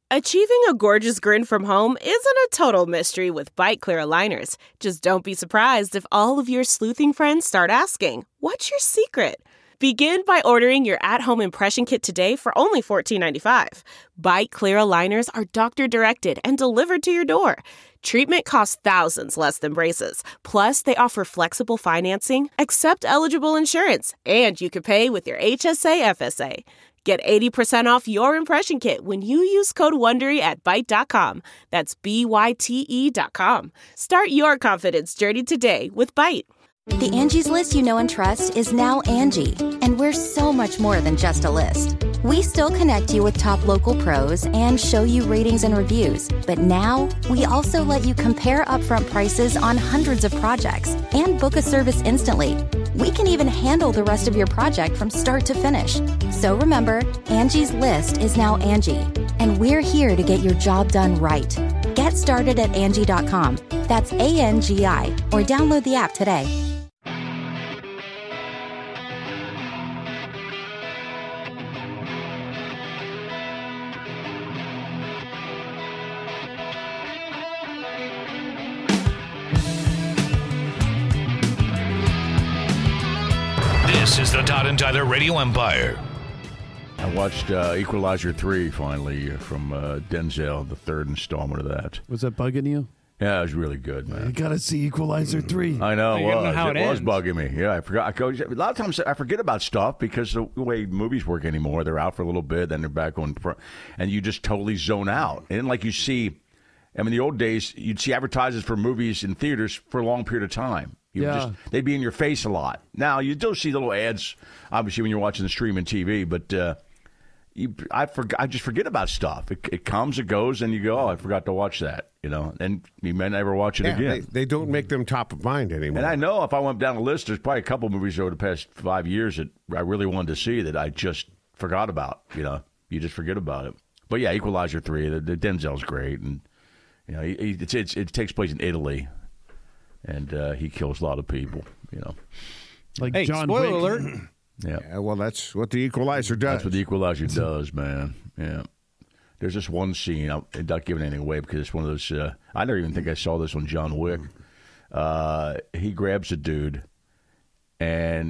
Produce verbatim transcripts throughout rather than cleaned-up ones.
Achieving a gorgeous grin from home isn't a total mystery with Byte Clear aligners. Just don't be surprised if all of your sleuthing friends start asking, "What's your secret?" Begin by ordering your at-home impression kit today for only fourteen ninety-five. Byte Clear aligners are doctor-directed and delivered to your door. Treatment costs thousands less than braces. Plus, they offer flexible financing, accept eligible insurance, and you can pay with your H S A F S A. Get eighty percent off your impression kit when you use code WONDERY at byte dot com. That's B Y T E dot com. Start your confidence journey today with Byte. The Angie's List you know and trust is now Angie, and we're so much more than just a list. We still connect you with top local pros and show you ratings and reviews, but now we also let you compare upfront prices on hundreds of projects and book a service instantly. We can even handle the rest of your project from start to finish. So remember, Angie's List is now Angie, and we're here to get your job done right. Get started at Angie dot com. That's A N G I, or download the app today. This is the Todd and Tyler Radio Empire. I watched uh, Equalizer three finally from uh, Denzel, the third installment of that. Was that bugging you? Yeah, it was really good, man. You gotta see Equalizer three. I know, You it gotta know was. how It, it was ends. bugging me. Yeah, I forgot. I go, a lot of times I forget about stuff because the way movies work anymore, they're out for a little bit, then they're back on front, and you just totally zone out. And like you see, I mean, the old days, you'd see advertisements for movies in theaters for a long period of time. You would Yeah. just, they'd be in your face a lot. Now, you do see little ads, obviously, when you're watching the streaming T V, but uh, you, I, forg I just forget about stuff. It, it comes, it goes, and you go, oh, I forgot to watch that, you know, and you may never watch it Yeah, again. they, they don't make them top of mind anymore. And I know if I went down the list, there's probably a couple movies over the past five years that I really wanted to see that I just forgot about. You know, you just forget about it. But yeah, Equalizer three, the, the Denzel's great, and you know, he, he, it's, it's, it takes place in Italy, and uh, he kills a lot of people. You know, Like Hey, John spoiler Wick. alert. yeah, Yeah, well, that's what the Equalizer does. that's what the Equalizer does, man. Yeah. There's this one scene, I'm not giving anything away because it's one of those, uh, I never even think I saw this on John Wick. Uh, he grabs a dude and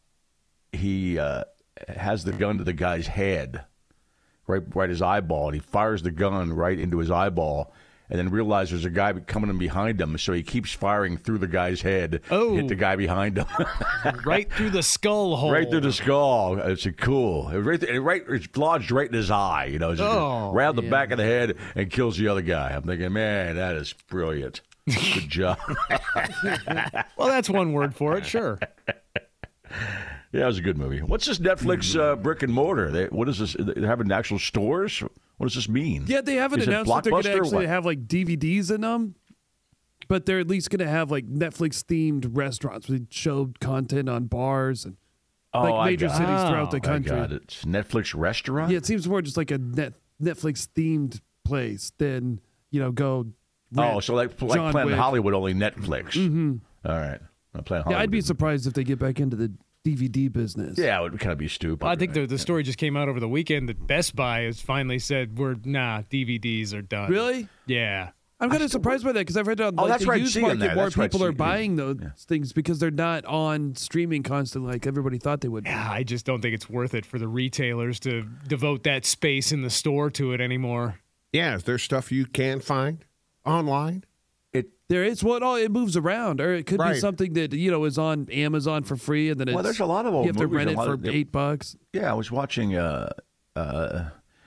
he uh, has the gun to the guy's head, right, right his eyeball, and he fires the gun right into his eyeball and then realizes there's a guy coming in behind him, so he keeps firing through the guy's head, Oh. hit the guy behind him. Right through the skull hole. Right through the skull. It's a cool. It right, it right, it's lodged right in his eye. You know, it's just Oh, around the yeah. back of the head and kills the other guy. I'm thinking, man, that is brilliant. Good job. Well, that's one word for it, sure. Yeah, it was a good movie. What's this Netflix uh, brick and mortar? They, what is this? They're having actual stores? What does this mean? Yeah, they haven't Is it announced that they're going to Blockbuster or actually what? have like D V Ds in them, but they're at least going to have like Netflix themed restaurants with show content on bars and Oh, like I major got cities it. throughout the I country. got it. It's Netflix restaurant? Yeah, it seems more just like a net Netflix themed place than you know go. rent Oh, so like, like John Planet Wick. Hollywood, only Netflix. Mm-hmm. All right. Well, Planet Yeah, Hollywood. I'd be is- surprised if they get back into the D V D business. Yeah, it would kind of be stupid. I think right? the, the story just came out over the weekend that Best Buy has finally said, we're, nah, D V Ds are done. Really? Yeah. I'm kind of surprised by that because I've read on Oh, like, that's the right, used seeing market that. more That's right, people are seeing- buying those yeah. things because they're not on streaming constantly like everybody thought they would be. Yeah, I just don't think it's worth it for the retailers to devote that space in the store to it anymore. Yeah, is there stuff you can find online? There is what all it moves around, or it could be Right. something that you know is on Amazon for free, and then it's, Well, there's a lot of old you have to movies, rent a it lot for of- eight bucks. Yeah, I was watching. Uh, uh,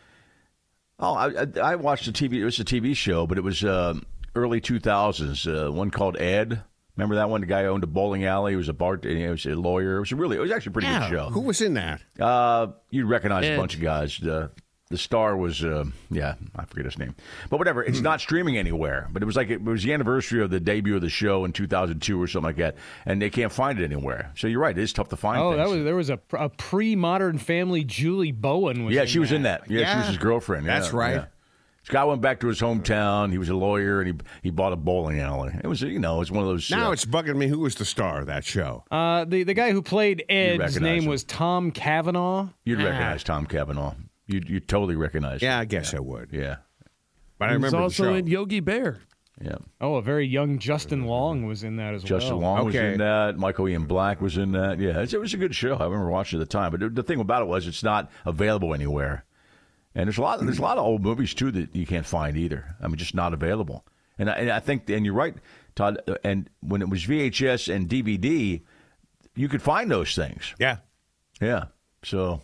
oh, I, I, I watched a T V. It was a T V show, but it was um early two thousands. Uh, one called Ed. Remember that one? The guy who owned a bowling alley. He was a bar. He was a lawyer. It was a really. It was actually a pretty good show. Who was in that? Uh, you'd recognize Ed. a bunch of guys. Uh, the star was, uh, yeah, I forget his name, but whatever. It's not streaming anywhere. But it was like it was the anniversary of the debut of the show in two thousand two or something like that, and they can't find it anywhere. So you're right. It is tough to find. Oh, things. that was there was a, a pre-Modern Family. Julie Bowen was Yeah, in she was that. in that. Yeah, she was Yeah. his girlfriend. Yeah, That's right. yeah. This guy went back to his hometown. He was a lawyer, and he he bought a bowling alley. It was, you know, it was one of those. Now uh, it's bugging me. Who was the star of that show? Uh, the, the guy who played Ed's recognize name him. was Tom Cavanaugh. you'd recognize Tom Cavanaugh. You'd you totally recognize. Yeah, him. I guess I would. Yeah, But I He was remember the also show. in Yogi Bear. Yeah. Oh, a very young Justin Long was in that as Justin well. Long was Okay. in that. Michael Ian Black was in that. Yeah, it was a good show. I remember watching it at the time. But the thing about it was it's not available anywhere. And there's a lot there's a lot of old movies, too, that you can't find either. I mean, just not available. And I, and I think, and you're right, Todd, and when it was V H S and D V D, you could find those things. Yeah. Yeah. So...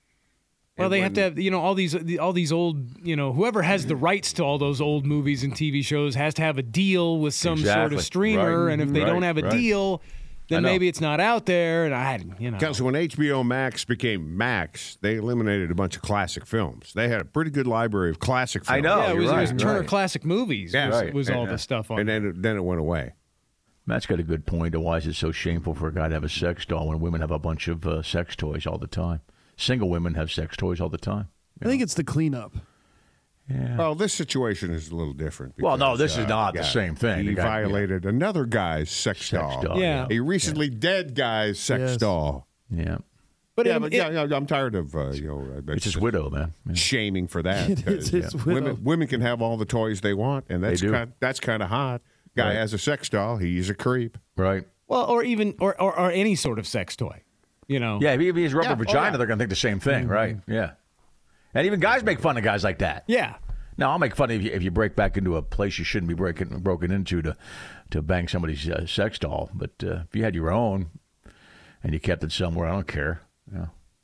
Well, And they when- have to have, you know, all these, all these old, you know, whoever has the rights to all those old movies and T V shows has to have a deal with some sort Exactly. of streamer, Right. and if they Right. don't have a Right. deal, I then know. maybe it's not out there. And I, you know, Because when H B O Max became Max, they eliminated a bunch of classic films. They had a pretty good library of classic films. I know. yeah, it you're was, it was right, Turner right. Classic Movies. Yeah. was, Right. was all Yeah. the stuff on. And then it, then it went away. Matt's got a good point. Why is it so shameful for a guy to have a sex doll when women have a bunch of uh, sex toys all the time? Single women have sex toys all the time. I think it's the cleanup. Yeah. Well, this situation is a little different. Well, no, because, this is uh, not the yeah, same thing. He The guy- violated another guy's sex, Sex doll. doll, Yeah. A recently dead guy's sex Yes. doll. Yeah. but yeah, it- but it- yeah, yeah, I'm tired of uh, you know uh, It's his widow, man. Yeah. shaming for that. It is 'cause, his yeah, widow. Women, women can have all the toys they want, and that's They do. kind, that's kind of hot. Guy Right. has a sex doll. He's a creep. Right. well, or even, or, or, or any sort of sex toy, you know. Yeah, if he if he has rubber Yeah, oh, vagina, yeah. they're going to think the same thing, right? Yeah. And even guys make fun of guys like that. Yeah. Now, I'll make fun of you if you break back into a place you shouldn't be breaking broken into to to bang somebody's uh, sex doll. But uh, if you had your own and you kept it somewhere, I don't care. Yeah.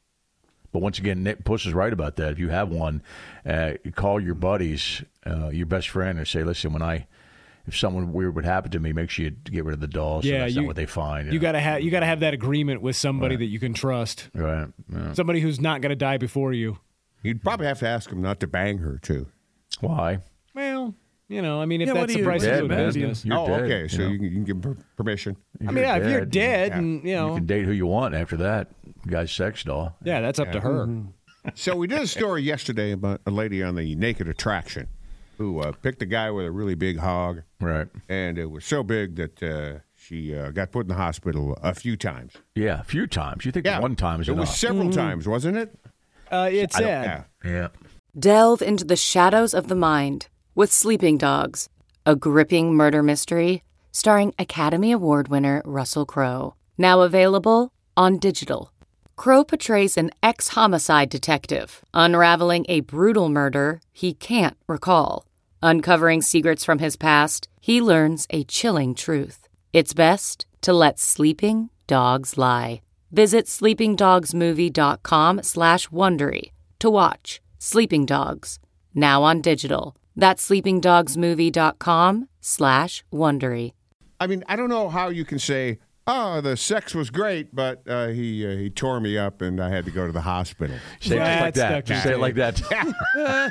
But once again, Nick Puss is right about that. If you have one, uh, you call your buddies, uh, your best friend, and say, "Listen, when I, if someone weird would happen to me, make sure you get rid of the doll. So Yeah, that's you- not what they find." You know? gotta have, you gotta have that agreement with somebody Right. that you can trust, right. Yeah. somebody who's not gonna die before you. You'd probably have to ask him not to bang her too. Why? Well, you know, I mean, if Yeah, what that's do the you- price what of do doing you man. do? business. You're oh, dead, okay. So you know? you, can, you can give per- permission. I mean, yeah, if you're dead, Yeah. and you You know, can date who you want after that. Guy's sex doll. yeah, that's up to her. So we did a story yesterday about a lady on the Naked Attraction who uh, picked a guy with a really big hog, Right. and it was so big that uh, she uh, got put in the hospital a few times. Yeah, a few times. You think Yeah, one time is it enough. was several times, wasn't it? Uh, it's I don't- sad. Yeah. yeah. Delve into the shadows of the mind with Sleeping Dogs, a gripping murder mystery starring Academy Award winner Russell Crowe. Now available on digital. Crowe portrays an ex-homicide detective unraveling a brutal murder he can't recall. Uncovering secrets from his past, he learns a chilling truth. It's best to let sleeping dogs lie. Visit sleepingdogsmovie.com slash Wondery to watch Sleeping Dogs, now on digital. That's sleepingdogsmovie.com slash Wondery. I mean, I don't know how you can say, "Oh, the sex was great, but uh, he uh, he tore me up and I had to go to the hospital." Say it just like That's that. Doctor Say it like that.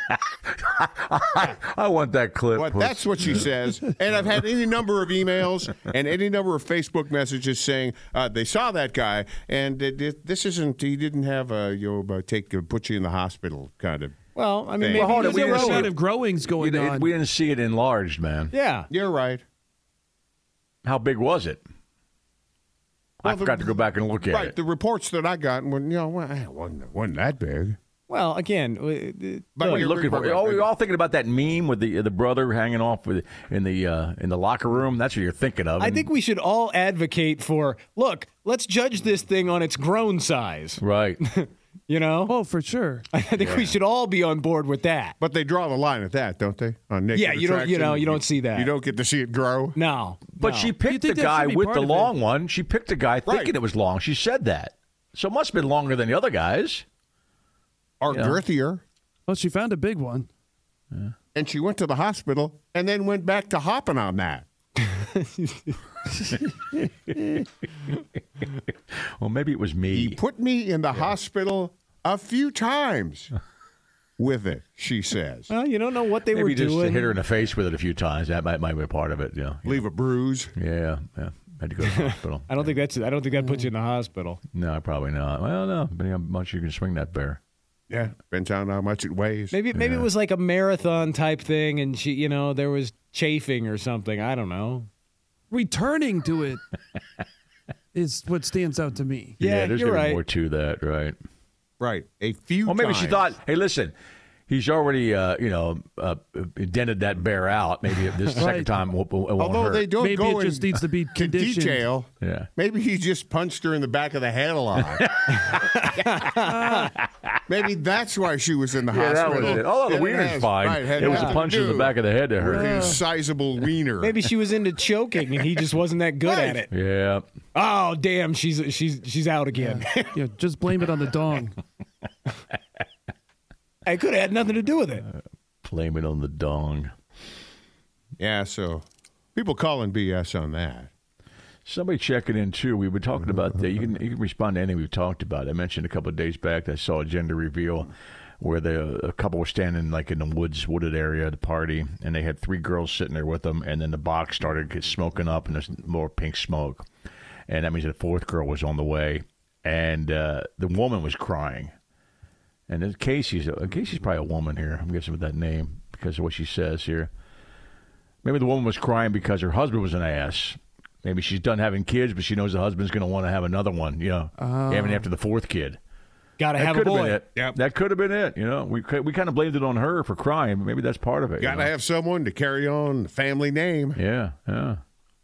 I, I want that clip. But Puss. that's what she says. And I've had any number of emails and any number of Facebook messages saying uh, they saw that guy, and it, it, this isn't. He didn't have a you know uh, take uh, put you in the hospital kind of. Well, I mean, Well, maybe hold on, he's we a didn't There's a see lot rodent. of growings You going didn't- on. we didn't see it enlarged, man. Yeah. You're right. How big was it? I Well, the- forgot to go back and look at Right. it. The reports that I got, when you know, well, it wasn't, wasn't that big. Well, again, uh, But What are you you're- looking for? right, Oh, right. you're all thinking about that meme with the the brother hanging off with, in the uh, in the locker room. That's what you're thinking of. I And- think we should all advocate for, look, let's judge this thing on its grown size. right. You know? Oh, for sure. I think we should all be on board with that. But they draw the line at that, don't they? On naked Yeah, you don't- you attraction, know, you don't see that. You don't get to see it grow. No. But no. she You picked the think that guy should be with part the of it? long one. She picked the guy thinking Right. it was long. She said that. So it must have been longer than the other guys. Or Yeah. girthier. Well, she found a big one. And she went to the hospital and then went back to hopping on that. Well, maybe it was He me. put me in the hospital a few times with it, she says. Well, you don't know what they Maybe were just doing. hit her in the face with it a few times. That might might be a part of it. Yeah. Leave a bruise. Yeah. Yeah. Had to go to the hospital. I don't think that's. I don't think that puts you in the hospital. No, probably not. Well, no. Depending on how much you can swing that bear. Yeah. Depends on how much it weighs. Maybe maybe it was like a marathon type thing, and she, you know, there was chafing or something. I don't know. Returning to it is what stands out to me. Yeah, there's you're gonna be right. more to that, right? Right. A few Well, maybe she times. thought, hey, listen, He's already, uh, you know, uh, dented that bear out. Maybe this Right. second time won't, it won't Although hurt. they don't Maybe go it just in needs to be to conditioned. detail. Yeah. Maybe he just punched her in the back of the head a lot. Maybe that's why she was in the Yeah, that hospital. was it. Although the It wiener's has- fine. right, had it was a nothing punch to in the do back of the head that with hurt. his sizable wiener. Maybe she was into choking and he just wasn't that good Right. at it. Yeah. Oh, damn, she's she's she's out again. Yeah, just blame it on the dong. It could have had nothing to do with it. Blame it on the dong. Yeah, so people calling B S on that. Somebody checking in too. We were talking about that. You can you can respond to anything we've talked about. I mentioned a couple of days back that I saw a gender reveal where the a couple were standing like in the woods, wooded area at a party, and they had three girls sitting there with them, and then the box started get smoking up, and there's more pink smoke, and that means the fourth girl was on the way, and uh, the woman was crying, and then Casey's uh, Casey's probably a woman here. I'm guessing with that name because of what she says here. Maybe the woman was crying because her husband was an ass. Maybe she's done having kids, but she knows the husband's going to want to have another one, you know, even after the fourth kid. Got to That have a could have boy. been it. Yep. That could have been it. You know, we we kind of blamed it on her for crying, but maybe that's part of it. Got you to know? have someone to carry on the family name. Yeah, yeah.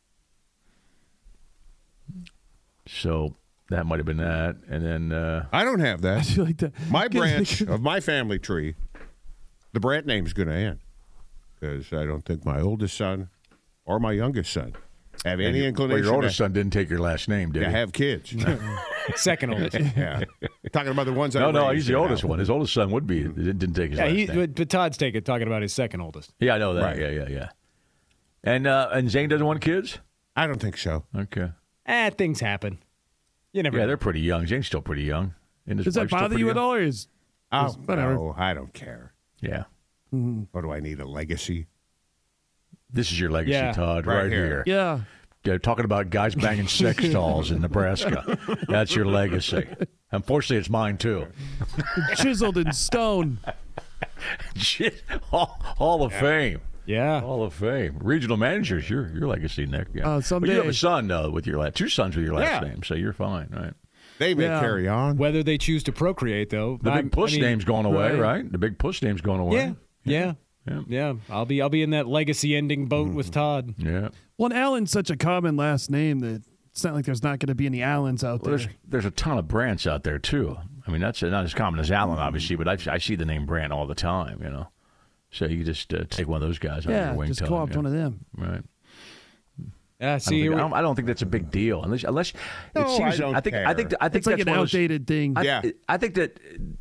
So that might have been that, and then uh, I don't have I that. feel like that. My branch of my family tree, the Brandt name's going to end because I don't think my oldest son or my youngest son have and any your, well, inclination your oldest to, son didn't take your last name, did to he? have kids. Second oldest. Yeah, talking about the ones I no, no, raised he's the now. oldest one. His oldest son would be. It didn't take his Yeah, last he, name. but, but Todd's taking talking about his second oldest. Yeah, I know that. Right. Yeah, yeah, yeah. And uh, and Zane doesn't want kids. I don't think so. Okay. Eh, things happen. You never Yeah, know. they're pretty young. Zane's still pretty young. And his Does that wife's still bother pretty you at young. all, or is Oh, whatever. no, I don't care. Yeah. What do I need, a legacy? This is your legacy, Yeah, Todd, right right, here. here. yeah? Yeah, talking about guys banging sex dolls in Nebraska. That's your legacy. Unfortunately, it's mine, too. Chiseled in stone. Shit. Hall, Hall of Fame. Yeah. Hall of Fame. Regional managers, your your legacy, Nick. Yeah. Uh, But you have someday. a son uh, with your last, two sons with your last Yeah. name, so you're fine, right? They may Yeah. carry on. Whether they choose to procreate, though. The I'm- big puss I mean, name's going away, right. right? The big puss name's going away. Yeah. Yeah. Yeah. Yeah. I'll be I'll be in that legacy ending boat with Todd. Yeah. Well, and Allen's such a common last name that it's not like there's not going to be any Allens out Well, there. there's there's a ton of Brandts out there too. I mean, that's not as common as Allen, obviously, but I, I see the name Brandt all the time. You know, so you just uh, take one of those guys under Yeah, your wing. just tell call him, up yeah. one of them. Right. Yeah. I See, don't, think, here I, we- don't, I don't think that's a big deal unless unless No, it seems. I don't think I think care. I think It's like that's an one of those- outdated thing. I, Yeah. I think that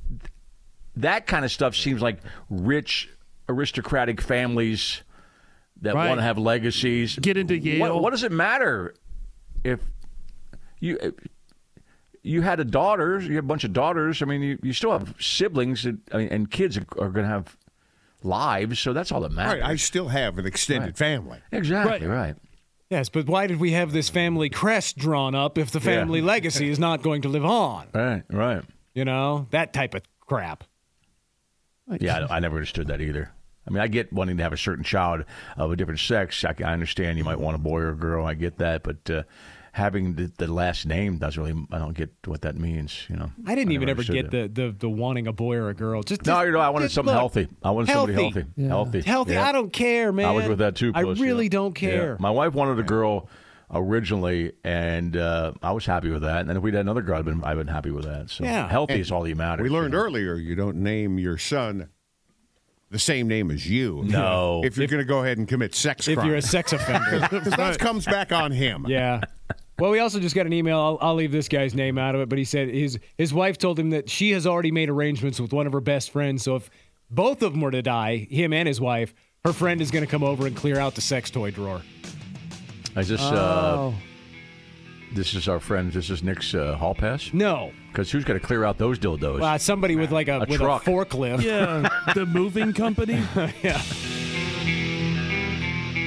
that kind of stuff seems like rich aristocratic families that Right. want to have legacies. Get into Yale. What, what does it matter if you if you had a daughter? You have a bunch of daughters. I mean, you, you still have siblings, and, I mean, and kids are, are going to have lives. So that's all that matters. Right, I still have an extended Right. family. exactly Right. right. yes, but why did we have this family crest drawn up if the family legacy is not going to live on? Right. Right. You know, that type of crap. Yeah, I, I never understood that either. I mean, I get wanting to have a certain child of a different sex. I, I understand you might want a boy or a girl. I get that, but uh, having the, the last name doesn't really. I don't get what that means. You know, I didn't even never ever get understood the, the the wanting a boy or a girl. Just No, just- you know, I wanted just something look, healthy. I wanted somebody healthy. healthy. Yeah. Healthy. Healthy. Yeah. I don't care, man. I was with that too. I Puss, really yeah. don't care. Yeah. My wife wanted a girl originally, and uh, I was happy with that. And then if we'd had another girl, I'd been I've been happy with that. So Yeah. healthy And is all that matters. We learned you know? earlier you don't name your son the same name as you. No. If you're going to go ahead and commit sex If crime. you're a sex offender. Because that comes back on him. Yeah. Well, we also just got an email. I'll, I'll leave this guy's name out of it, but he said his his wife told him that she has already made arrangements with one of her best friends. So if both of them were to die, him and his wife, her friend is going to come over and clear out the sex toy drawer. Is this uh, Oh, this is our friend? This is Nick's uh, hall pass? No, Because who's got to clear out those dildos? uh, somebody with like a, A with truck. a forklift. yeah. The moving company. Yeah.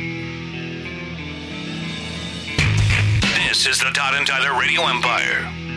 This is the Todd and Tyler Radio Empire.